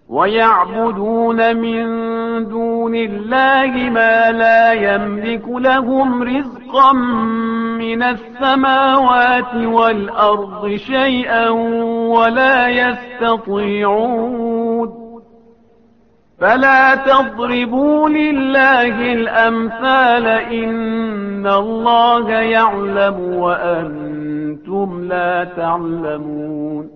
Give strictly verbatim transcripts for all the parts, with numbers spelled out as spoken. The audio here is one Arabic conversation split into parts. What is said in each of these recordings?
ويعبدون من دون الله ما لا يملك لهم رزقا من السماوات والأرض شيئا ولا يستطيعون. فلا تضربوا لله الأمثال، إن الله يعلم وأنتم لا تعلمون.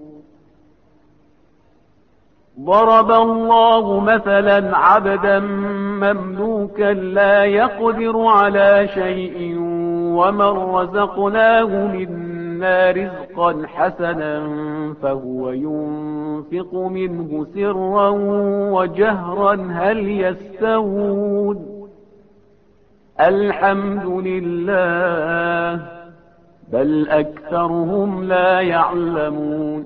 ضرب الله مثلا عبدا مملوكا لا يقدر على شيء ومن رزقناه منا رزقا حسنا فهو ينفق منه سرا وجهرا هل يستوون؟ الحمد لله بل أكثرهم لا يعلمون.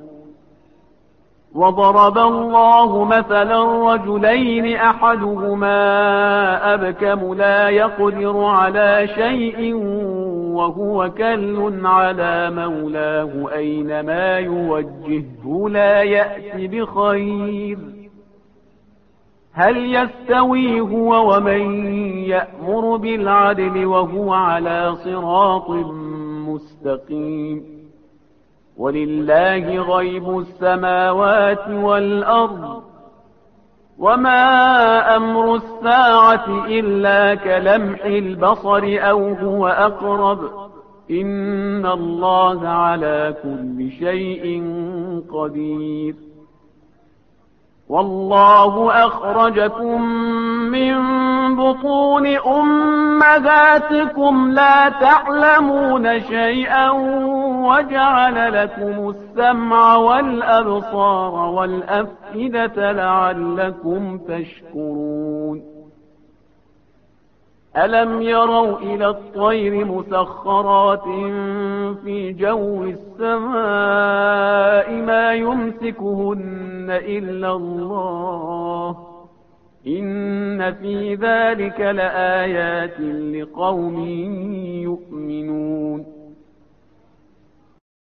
وضرب الله مثلا رجلين أحدهما أبكم لا يقدر على شيء وهو كل على مولاه أينما يوجهه لا يأتي بخير. هل يستوي هو ومن يأمر بالعدل وهو على صراط مستقيم؟ ولله غيب السماوات والأرض وما أمر الساعة إلا كلمح البصر أو هو أقرب إن الله على كل شيء قدير. والله أخرجكم من بطون أمهاتكم لا تعلمون شيئا وجعل لكم السمع والأبصار والأفئدة لعلكم تشكرون. ألم يروا إلى الطير مسخرات في جو السماء ما يمسكهن إلا الله إن في ذلك لآيات لقوم يؤمنون.